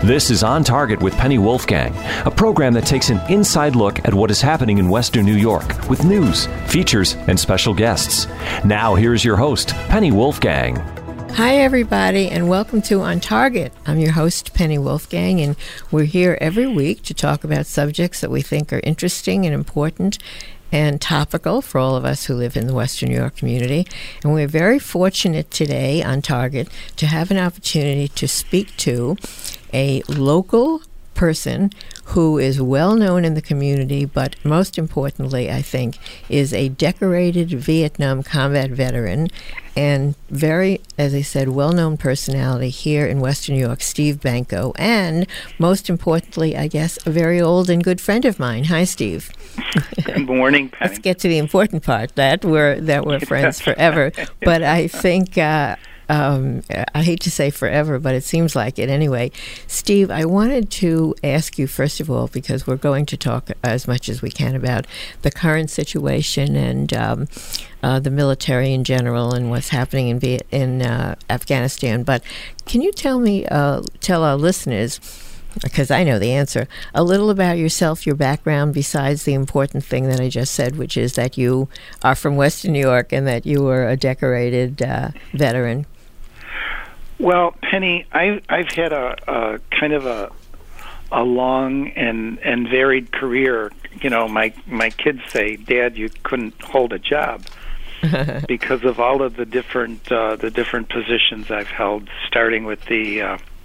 This is On Target with Penny Wolfgang, a program that takes an inside look at what is happening in Western New York with news, features, and special guests. Now, here's your host, Penny Wolfgang. Hi, everybody, and welcome to On Target. I'm your host, Penny Wolfgang, and we're here every week to talk about subjects that we think are interesting and important and topical for all of us who live in the Western New York community. And we're very fortunate today on Target to have an opportunity to speak to a local person who is well known in the community, but most importantly, I think, is a decorated Vietnam combat veteran and very, as I said, well-known personality here in Western New York, Steve Banko, and most importantly, I guess, a very old and good friend of mine. Hi, Steve. Good morning, Penny. Let's get to the important part, that we're friends forever. But I think I hate to say forever, but it seems like it anyway. Steve, I wanted to ask you, first of all, because we're going to talk as much as we can about the current situation and the military in general and what's happening in Afghanistan. But can you tell our listeners, because I know the answer, a little about yourself, your background, besides the important thing that I just said, which is that you are from Western New York and that you were a decorated veteran? Well, Penny, I've had a kind of a long and varied career. You know, my kids say, "Dad, you couldn't hold a job," because of all of the different positions I've held, starting with the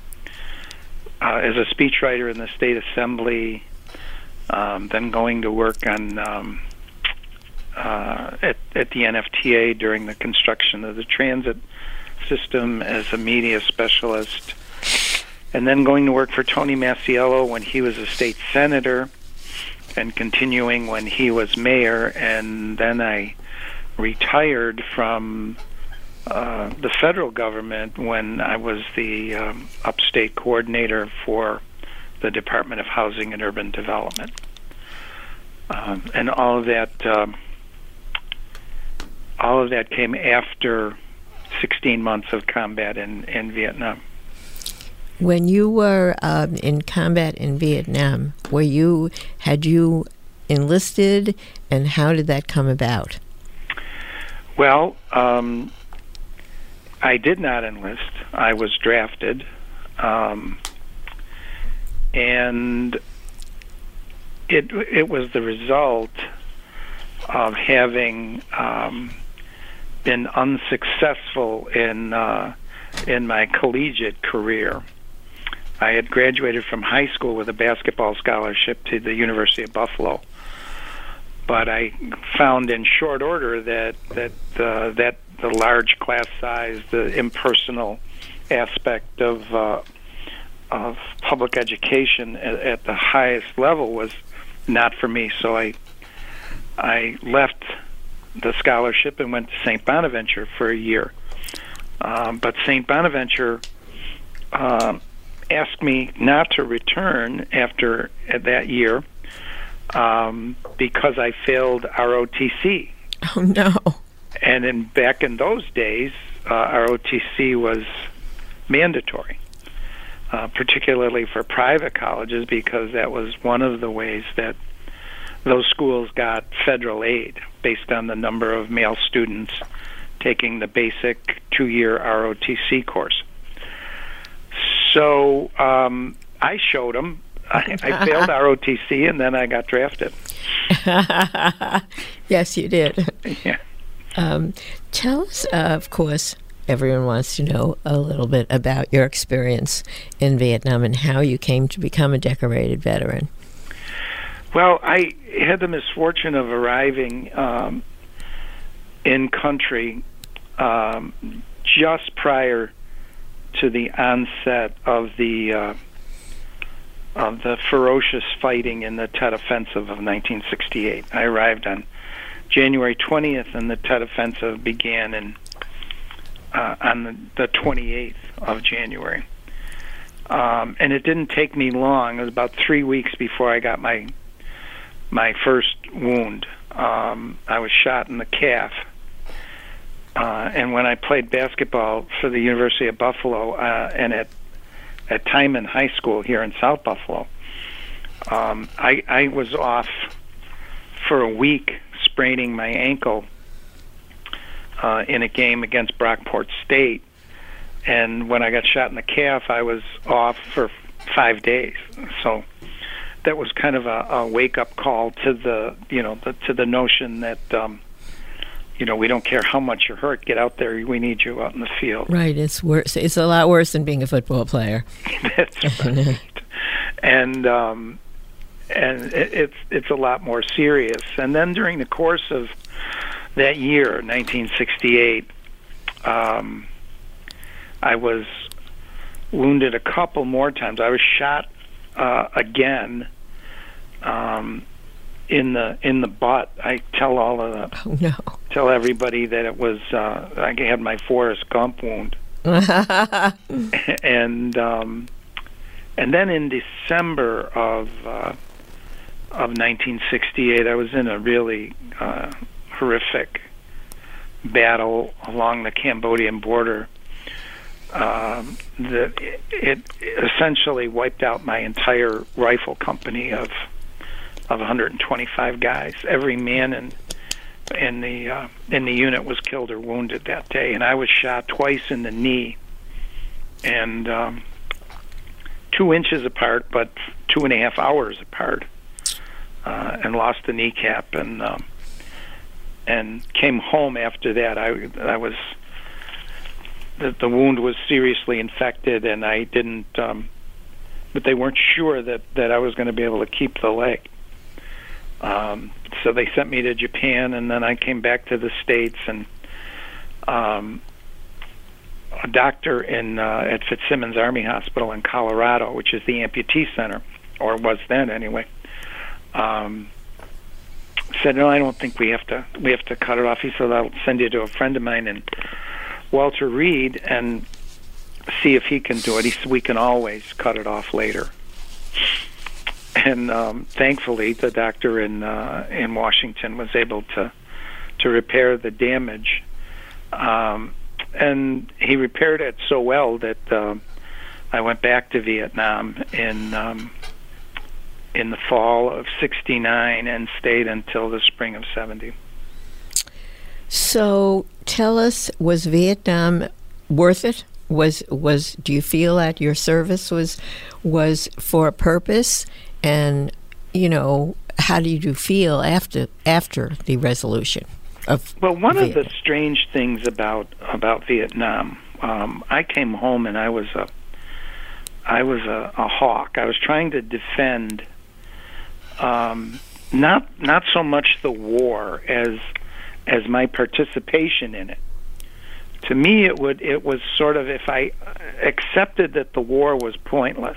as a speechwriter in the state assembly, then going to work on at the NFTA during the construction of the transit system as a media specialist, and then going to work for Tony Masiello when he was a state senator, and continuing when he was mayor, and then I retired from the federal government when I was the upstate coordinator for the Department of Housing and Urban Development, and all of that came after 16 months of combat in Vietnam. When you were in combat in Vietnam, had you enlisted, and how did that come about? Well, I did not enlist. I was drafted, and it was the result of having been unsuccessful in my collegiate career. I had graduated from high school with a basketball scholarship to the University of Buffalo, but I found in short order that the large class size, the impersonal aspect of public education at the highest level was not for me. So I left the scholarship and went to St. Bonaventure for a year. But St. Bonaventure asked me not to return after that year because I failed ROTC. Oh, no. And back in those days, ROTC was mandatory, particularly for private colleges, because that was one of the ways that those schools got federal aid based on the number of male students taking the basic 2-year ROTC course. So I showed them. I failed ROTC, and then I got drafted. Yes, you did. Yeah. Tell us, of course, everyone wants to know a little bit about your experience in Vietnam and how you came to become a decorated veteran. Well, I had the misfortune of arriving in country just prior to the onset of the ferocious fighting in the Tet Offensive of 1968. I arrived on January 20th, and the Tet Offensive began on the 28th of January. And it didn't take me long. It was about 3 weeks before I got my first wound. I was shot in the calf. And when I played basketball for the University of Buffalo, and at Timon High School here in South Buffalo. I was off for a week spraining my ankle in a game against Brockport State, and when I got shot in the calf, I was off for 5 days. So that was kind of a wake-up call to the notion that we don't care how much you're hurt, get out there. We need you out in the field. Right. It's worse. It's a lot worse than being a football player. That's right. And it's a lot more serious. And then during the course of that year, 1968, I was wounded a couple more times. I was shot again in the butt. I tell everybody that it was I had my Forrest Gump wound. And then in December of 1968, I was in a really horrific battle along the Cambodian border. It essentially wiped out my entire rifle company of 125 guys. Every man in the unit was killed or wounded that day, and I was shot twice in the knee, and 2 inches apart, but 2.5 hours apart, and lost the kneecap, and came home after that. I was the wound was seriously infected, and I didn't. But they weren't sure that I was going to be able to keep the leg. So they sent me to Japan, and then I came back to the States, and a doctor at Fitzsimmons Army Hospital in Colorado, which is the amputee center, or was then anyway, said, "No, I don't think we have to cut it off." He said, "I'll send you to a friend of mine in Walter Reed and see if he can do it." He said, "We can always cut it off later." And thankfully, the doctor in Washington was able to repair the damage, and he repaired it so well that I went back to Vietnam in the fall of '69 and stayed until the spring of '70. So tell us, was Vietnam worth it? Do you feel that your service was for a purpose? And how do you feel after the resolution of one Vietnam? of the strange things about Vietnam, I came home and I was a hawk. I was trying to defend not so much the war as my participation in it. To me, it was sort of, if I accepted that the war was pointless,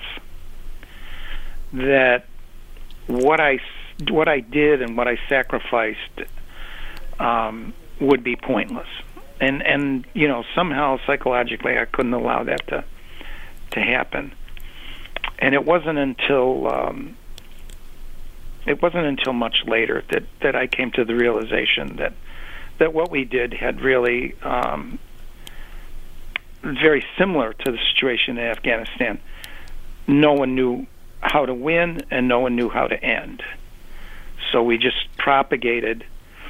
that what I did and what I sacrificed would be pointless, and somehow psychologically I couldn't allow that to happen. And it wasn't until much later that I came to the realization that what we did had really very similar to the situation in Afghanistan. No one knew how to win, and no one knew how to end. So we just propagated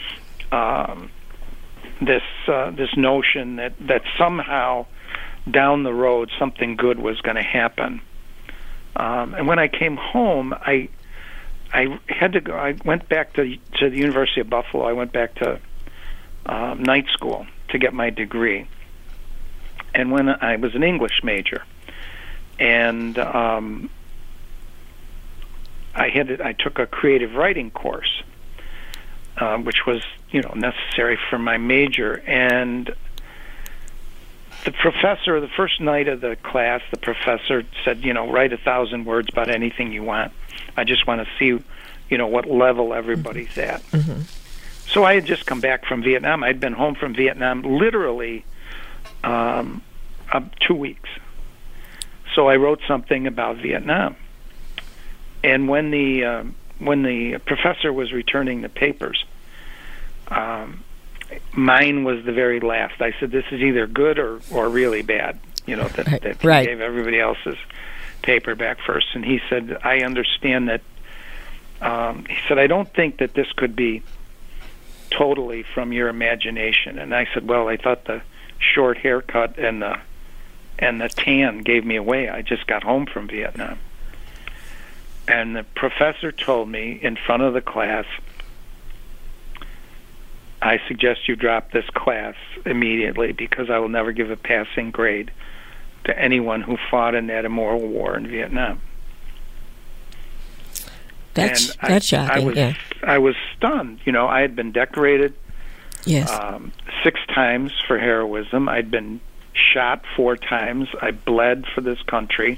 this notion that somehow down the road something good was going to happen. And when I came home, I had to go. I went back to the University of Buffalo. I went back to night school to get my degree. And when I was an English major, and I took a creative writing course, which was necessary for my major. And the professor, the first night of the class, the professor said, write 1,000 words about anything you want. I just want to see, what level everybody's at. Mm-hmm. So I had just come back from Vietnam. I'd been home from Vietnam literally 2 weeks. So I wrote something about Vietnam. And when the professor was returning the papers, mine was the very last. I said, "This is either good or really bad." that he Right. gave everybody else's paper back first. And he said, I understand that. He said, I don't think that this could be totally from your imagination. And I said, well, I thought the short haircut and the tan gave me away. I just got home from Vietnam. And the professor told me in front of the class, I suggest you drop this class immediately because I will never give a passing grade to anyone who fought in that immoral war in Vietnam. That's shocking. I was stunned. I had been decorated Yes. 6 times for heroism. I'd been shot 4 times. I bled for this country.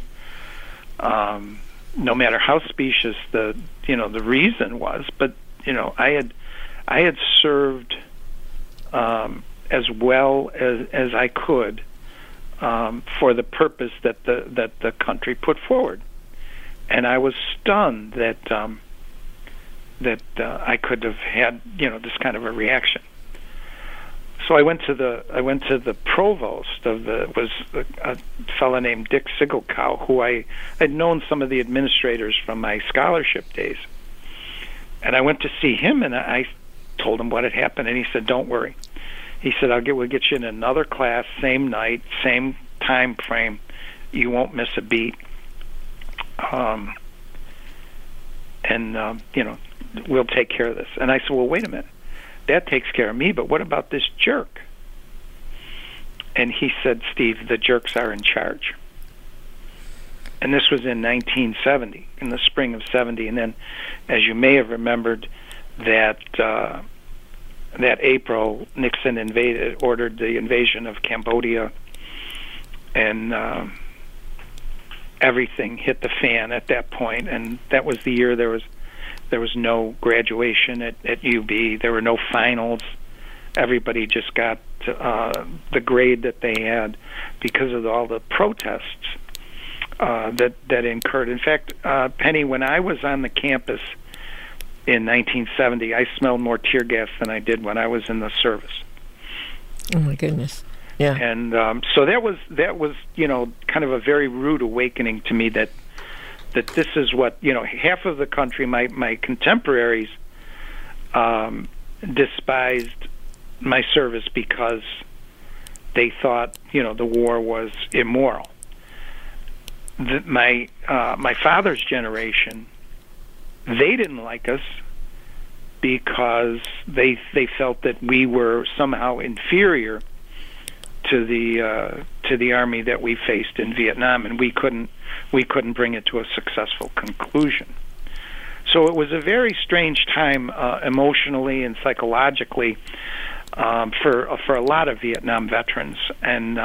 No matter how specious the reason was, but I had served as well as I could for the purpose that the country put forward, and I was stunned that I could have had this kind of a reaction. So I went to the provost of was a fellow named Dick Sigelkow, who I had known some of the administrators from my scholarship days, and I went to see him, and I told him what had happened, and he said, "Don't worry." He said, we'll get you in another class, same night, same time frame. You won't miss a beat. We'll take care of this. And I said, well, wait a minute. That takes care of me, but what about this jerk? And he said, Steve, the jerks are in charge. And this was in 1970, in the spring of 70. And then, as you may have remembered, that April, Nixon ordered the invasion of Cambodia, and everything hit the fan at that point. And that was the year there was no graduation at UB. There were no finals. Everybody just got the grade that they had because of all the protests that incurred. In fact, Penny, when I was on the campus in 1970, I smelled more tear gas than I did when I was in the service. Oh my goodness! Yeah. And so that was kind of a very rude awakening to me that this is what half of the country, my contemporaries, despised my service because they thought the war was immoral. My father's generation, they didn't like us because they felt that we were somehow inferior to the army that we faced in Vietnam, and we couldn't bring it to a successful conclusion. So it was a very strange time emotionally and psychologically for a lot of Vietnam veterans. And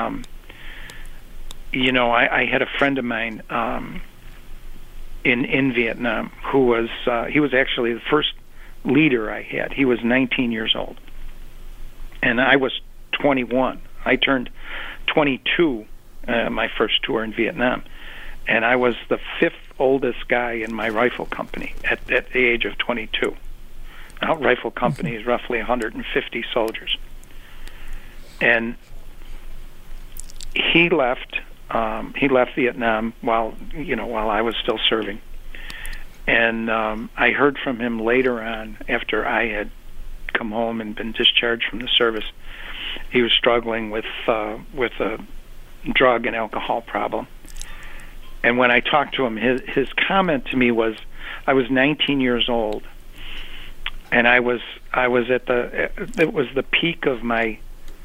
I had a friend of mine in Vietnam who was he was actually the first leader I had. He was 19 years old, and I was 21. I turned 22 my first tour in Vietnam, and I was the 5th oldest guy in my rifle company at the age of 22. Our rifle company is roughly 150 soldiers, and he left Vietnam while I was still serving, and I heard from him later on after I had come home and been discharged from the service. He was struggling with a drug and alcohol problem, and when I talked to him, his comment to me was, I was 19 years old, and I was at it was the peak of my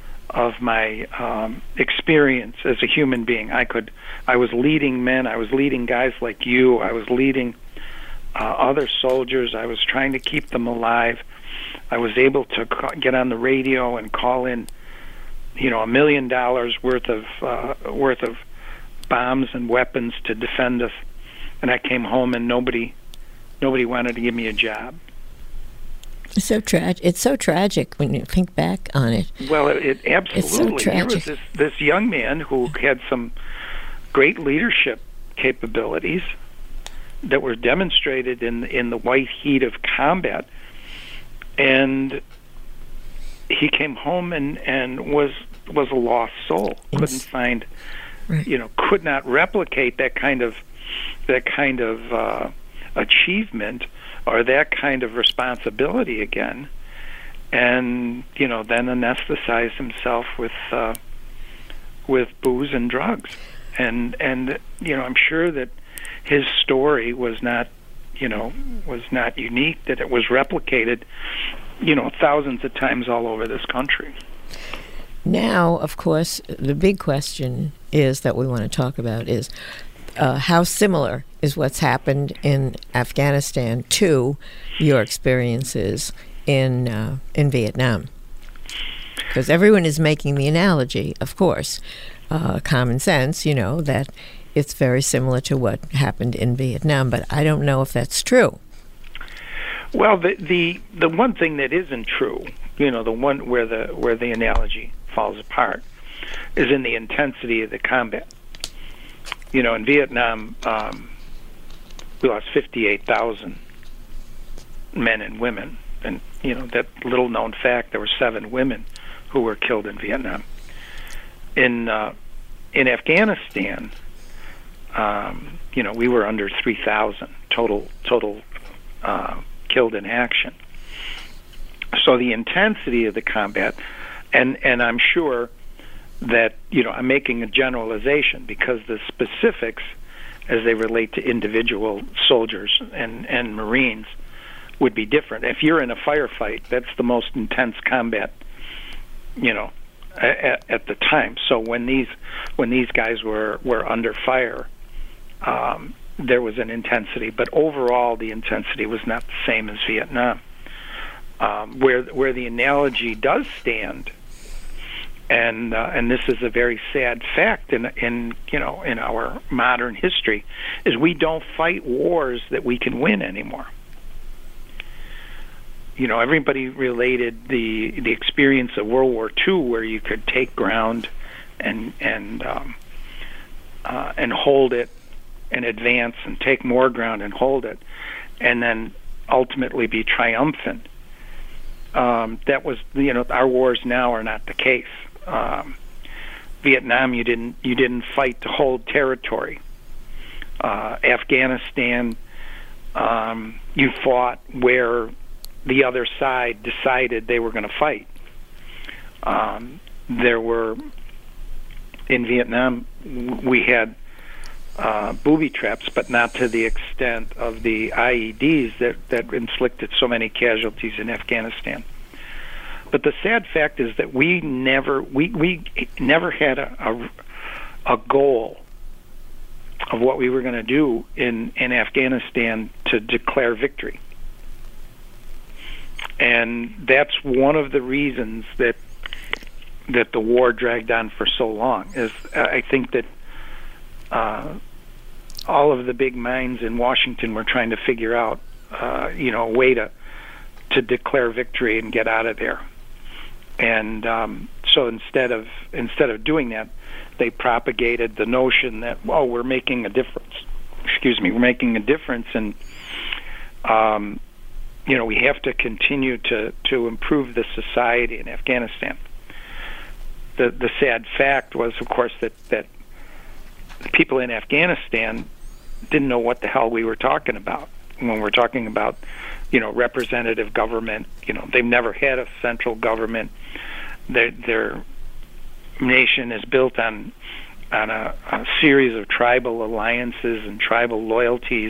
experience as a human being. I was leading men. I was leading guys like you. I was leading other soldiers. I was trying to keep them alive. I was able to get on the radio and call in, $1 million worth of bombs and weapons to defend us. And I came home and nobody wanted to give me a job. It's so tragic. It's so tragic when you think back on it. Well, it absolutely. It's so tragic. Here was this young man who had some great leadership capabilities that were demonstrated in the white heat of combat, and he came home and was a lost soul. Yes. Couldn't find Right. could not replicate that kind of achievement or that kind of responsibility again, and then anesthetize himself with booze and drugs, and I'm sure that his story was not unique, that it was replicated thousands of times all over this country. Now, of course, the big question is that we want to talk about is how similar is what's happened in Afghanistan to your experiences in Vietnam? Because everyone is making the analogy, of course, common sense, that it's very similar to what happened in Vietnam, but I don't know if that's true. Well, the one thing that isn't true, the one where the analogy falls apart, is in the intensity of the combat. In Vietnam, we lost 58,000 men and women, and that little known fact, there were 7 women who were killed in Vietnam. In Afghanistan, we were under 3,000 total killed in action. So the intensity of the combat, and I'm sure that I'm making a generalization because the specifics as they relate to individual soldiers and Marines would be different. If you're in a firefight, that's the most intense combat at the time. So when these guys were under fire, there was an intensity, but overall the intensity was not the same as Vietnam. Where the analogy does stand, and this is a very sad fact in our modern history, is we don't fight wars that we can win anymore. Everybody related the experience of World War II, where you could take ground and hold it, and advance and take more ground and hold it, and then ultimately be triumphant. That was our wars now are not the case. Vietnam, you didn't fight to hold territory. Afghanistan, you fought where the other side decided they were going to fight. There were, in Vietnam, we had booby traps, but not to the extent of the IEDs that inflicted so many casualties in Afghanistan. But the sad fact is that we never had a goal of what we were going to do in Afghanistan to declare victory. And that's one of the reasons that the war dragged on for so long. Is I think that all of the big minds in Washington were trying to figure out a way to declare victory and get out of there. And so instead of doing that, they propagated the notion that, we're making a difference. We're making a difference, and we have to continue to improve the society in Afghanistan. The sad fact was, of course, that the people in Afghanistan didn't know what the hell we were talking about when we're talking about, representative government. They've never had a central government. Their nation is built on a series of tribal alliances and tribal loyalties.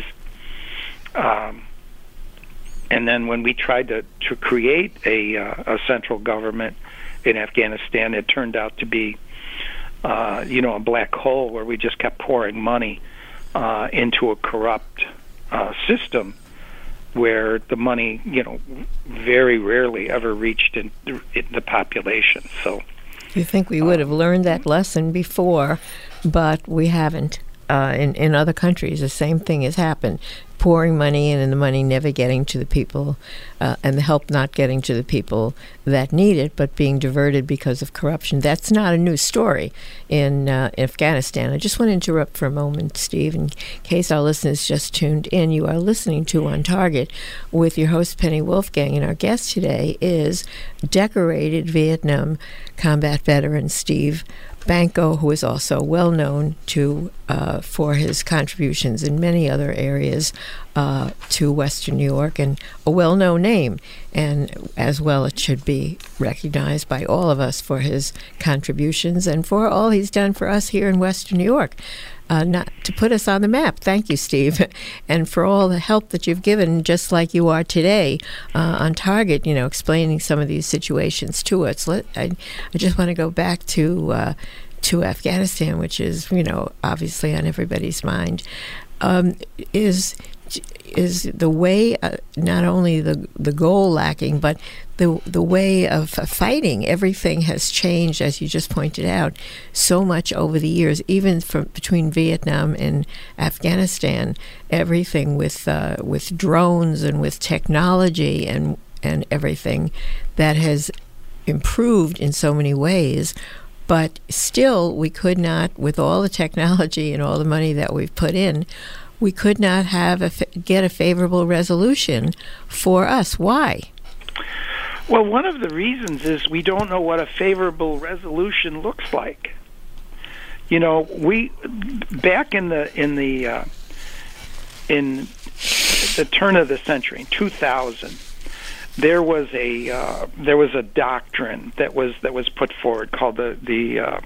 And then when we tried to create a central government in Afghanistan, it turned out to be, a black hole where we just kept pouring money into a corrupt system where the money, very rarely ever reached in the population. So, you think we would have learned that lesson before, but we haven't. In other countries, the same thing has happened. Pouring money in and the money never getting to the people, and the help not getting to the people that need it, but being diverted because of corruption. That's not a new story in Afghanistan. I just want to interrupt for a moment, Steve, in case our listeners just tuned in. You are listening to On Target with your host, Penny Wolfgang, and our guest today is decorated Vietnam combat veteran Steve Banco, who is also well known for his contributions in many other areas to Western New York, and a well-known name, and as well it should be recognized by all of us for his contributions and for all he's done for us here in Western New York. Not to put us on the map. Thank you, Steve, and for all the help that you've given, just like you are today on Target, explaining some of these situations to us. I just want to go back to Afghanistan, which is, obviously on everybody's mind. Is the way, not only the goal lacking, but the way of fighting? Everything has changed, as you just pointed out, so much over the years, even between Vietnam and Afghanistan. Everything with drones and with technology and everything that has improved in so many ways. But still, we could not, with all the technology and all the money that we've put in, we could not get a favorable resolution for us. Why? Well, one of the reasons is we don't know what a favorable resolution looks like. We back in the turn of the century, in 2000, there was a doctrine that was put forward called the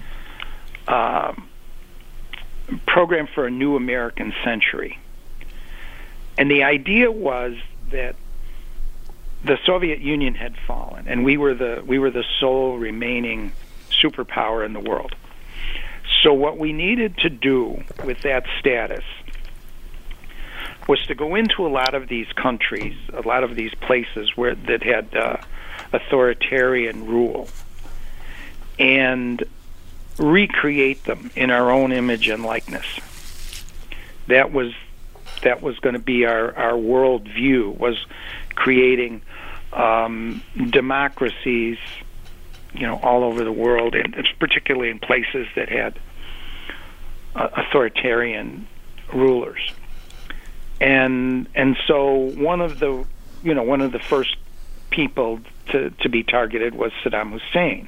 Program for a New American Century, and the idea was that the Soviet Union had fallen, and we were the sole remaining superpower in the world. So what we needed to do with that status was to go into a lot of these countries, a lot of these places that had authoritarian rule, and recreate them in our own image and likeness. That was going to be our world view, was creating democracies, all over the world, and particularly in places that had authoritarian rulers. And so one of the first people to be targeted was Saddam Hussein.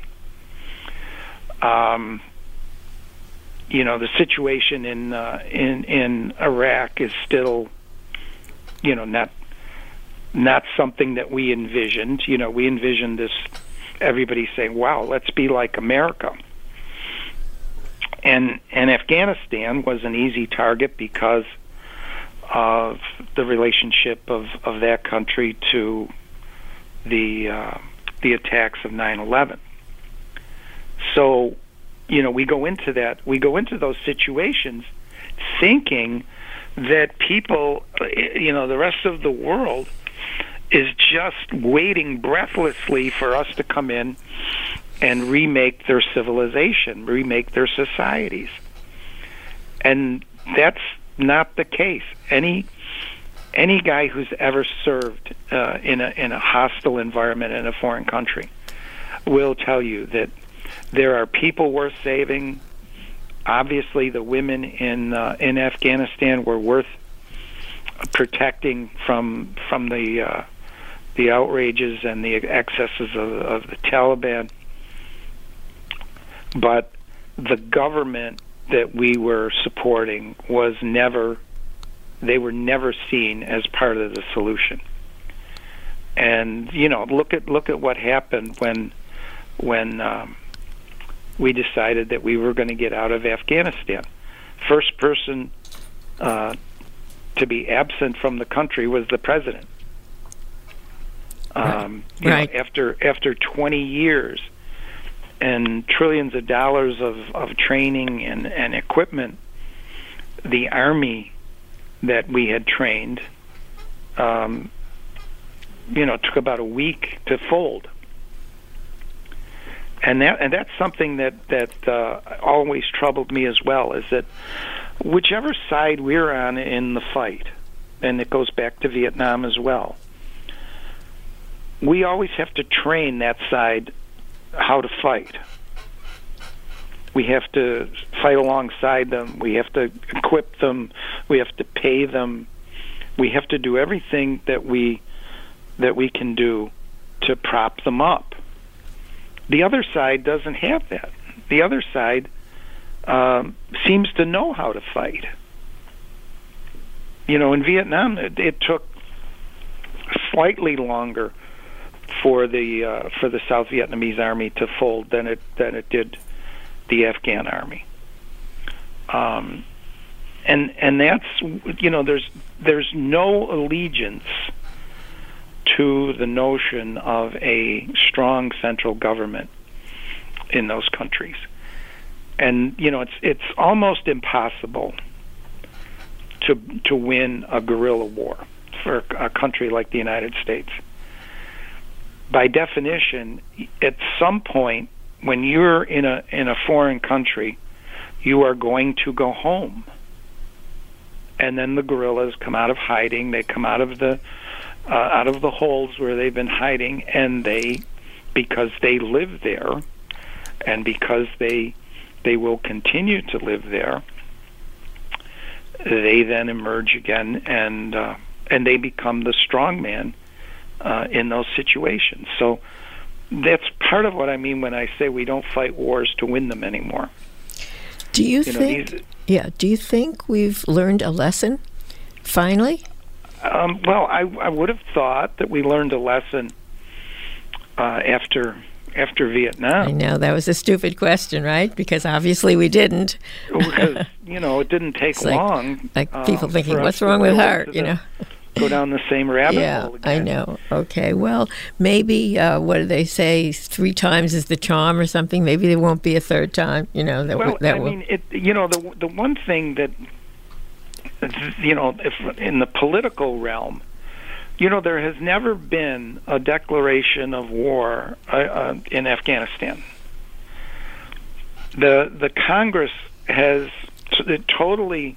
The situation in Iraq is still, not something that we envisioned. We envisioned this, everybody saying, "Wow, let's be like America." And Afghanistan was an easy target because of the relationship of that country to the attacks of 9/11. So, we go into those situations thinking that people, the rest of the world is just waiting breathlessly for us to come in and remake their civilization, remake their societies. And that's not the case. Any guy who's ever served in a hostile environment in a foreign country will tell you that there are people worth saving. Obviously, the women in Afghanistan were worth protecting from the outrages and the excesses of the Taliban. But the government that we were supporting they were never seen as part of the solution. And look at what happened when we decided that we were going to get out of Afghanistan. First person to be absent from the country was the president. Right. After 20 years and trillions of dollars of training and equipment, the army that we had trained, took about a week to fold. And that's something that always troubled me as well, is that whichever side we're on in the fight, and it goes back to Vietnam as well, we always have to train that side how to fight. We have to fight alongside them. We have to equip them. We have to pay them. We have to do everything that we can do to prop them up. The other side doesn't have that. the other side seems to know how to fight. In Vietnam, it took slightly longer for the South Vietnamese army to fold than it did the Afghan army. And that's there's no allegiance to the notion of a strong central government in those countries. And it's almost impossible to win a guerrilla war for a country like the United States. By definition, at some point when you're in a foreign country, you are going to go home. And then the guerrillas come out of hiding. They come out of the holes where they've been hiding, and because they live there, and because they will continue to live there, they then emerge again, and they become the strong man in those situations. So that's part of what I mean when I say we don't fight wars to win them anymore. Do you think? Do you think we've learned a lesson finally? Well, I would have thought that we learned a lesson after Vietnam. I know that was a stupid question, right? Because obviously we didn't. Because it didn't take long. Like people thinking, "What's wrong with her?" Go down the same rabbit hole again. I know. Okay, well, maybe what do they say? 3 times is the charm, or something. Maybe there won't be a third time. The one thing that if in the political realm, there has never been a declaration of war in Afghanistan. The Congress has totally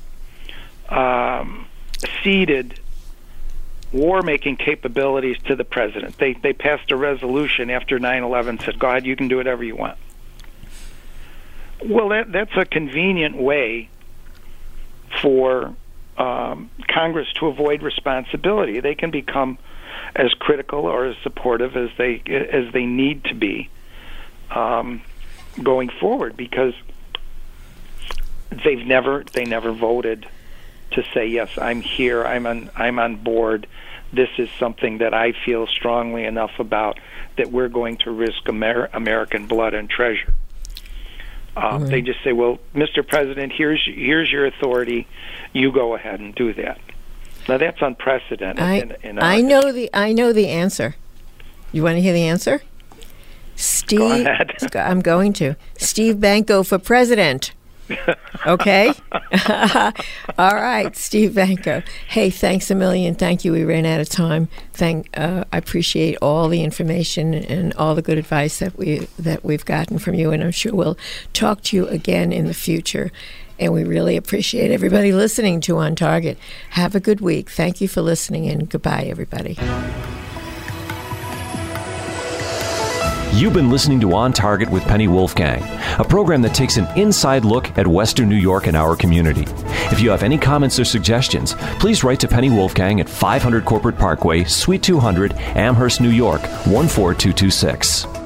ceded war-making capabilities to the president. They passed a resolution after 9/11, said, "Go ahead, you can do whatever you want." Well, that's a convenient way for Congress to avoid responsibility. They can become as critical or as supportive as they need to be going forward, because they never voted to say, yes, I'm here, I'm on board. This is something that I feel strongly enough about that we're going to risk American blood and treasure. They just say, well, Mr. President, here's your authority. You go ahead and do that. Now that's unprecedented. I know the answer. You want to hear the answer? Steve, go ahead. I'm going to. Steve Banko for president. Okay? All right, Steve Banko. Hey, thanks a million. Thank you. We ran out of time. I appreciate all the information and all the good advice that we've gotten from you, and I'm sure we'll talk to you again in the future. And we really appreciate everybody listening to On Target. Have a good week. Thank you for listening, and goodbye, everybody. You've been listening to On Target with Penny Wolfgang, a program that takes an inside look at Western New York and our community. If you have any comments or suggestions, please write to Penny Wolfgang at 500 Corporate Parkway, Suite 200, Amherst, New York, 14226.